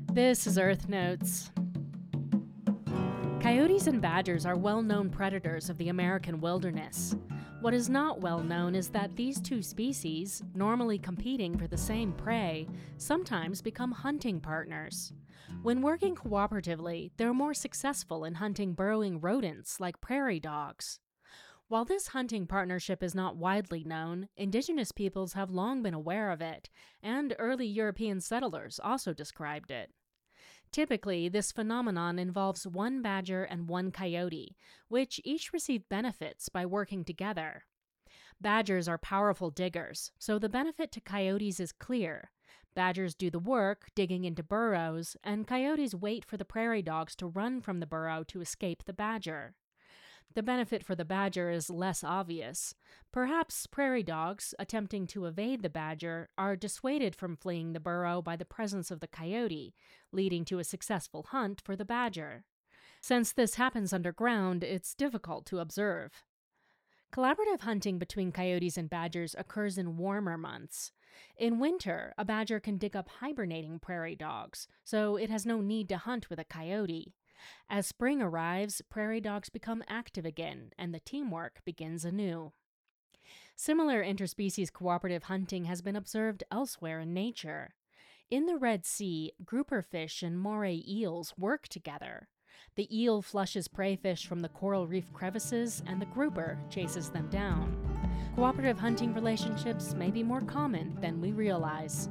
This is Earth Notes. Coyotes and badgers are well-known predators of the American wilderness. What is not well known is that these two species, normally competing for the same prey, sometimes become hunting partners. When working cooperatively, they're more successful in hunting burrowing rodents like prairie dogs. While this hunting partnership is not widely known, indigenous peoples have long been aware of it, and early European settlers also described it. Typically, this phenomenon involves one badger and one coyote, which each receive benefits by working together. Badgers are powerful diggers, so the benefit to coyotes is clear. Badgers do the work, digging into burrows, and coyotes wait for the prairie dogs to run from the burrow to escape the badger. The benefit for the badger is less obvious. Perhaps prairie dogs, attempting to evade the badger, are dissuaded from fleeing the burrow by the presence of the coyote, leading to a successful hunt for the badger. Since this happens underground, it's difficult to observe. Collaborative hunting between coyotes and badgers occurs in warmer months. In winter, a badger can dig up hibernating prairie dogs, so it has no need to hunt with a coyote. As spring arrives, prairie dogs become active again, and the teamwork begins anew. Similar interspecies cooperative hunting has been observed elsewhere in nature. In the Red Sea, grouper fish and moray eels work together. The eel flushes prey fish from the coral reef crevices, and the grouper chases them down. Cooperative hunting relationships may be more common than we realize.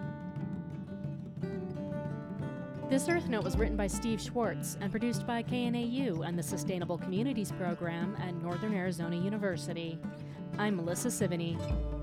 This Earth Note was written by Steve Schwartz and produced by KNAU and the Sustainable Communities Program at Northern Arizona University. I'm Melissa Sivany.